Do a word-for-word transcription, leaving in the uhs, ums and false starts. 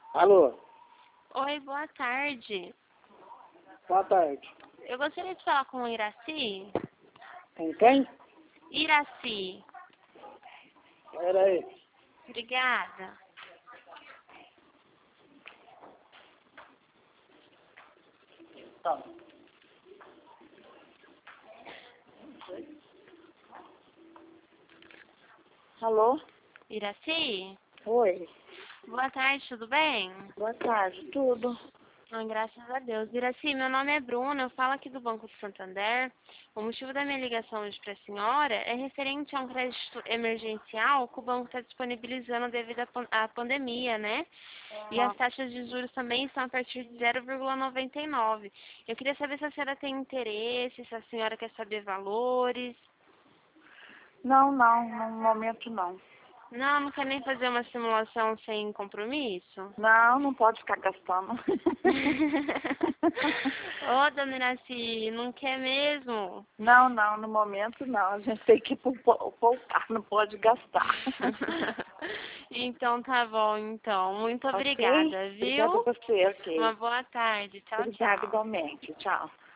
Alô, Oi, boa tarde. boa tarde. Eu gostaria de falar com o Iraci. Com quem? Iraci. Pera aí. Obrigada. Tá. Alô? Iraci? Oi. Boa tarde, tudo bem? Boa tarde. Tudo? Ah, graças a Deus. Iraci, meu nome é Bruna, eu falo aqui do Banco do Santander. O motivo da minha ligação hoje para a senhora é referente a um crédito emergencial que o banco está disponibilizando devido à pan- à pandemia, né? E as taxas de juros também estão a partir de zero vírgula noventa e nove. Eu queria saber se a senhora tem interesse, se a senhora quer saber valores. Não, não. No momento, não. Não, não quer nem fazer uma simulação sem compromisso? Não, não pode ficar gastando. Ô, dona Iraci, não quer mesmo? Não, não. No momento, não. A gente tem que pou- pou- poupar, não pode gastar. Então tá bom, então. Muito Ok? obrigada, Obrigada a viu? você, ok. Uma boa tarde. Tchau, Obrigada tchau. igualmente. Tchau.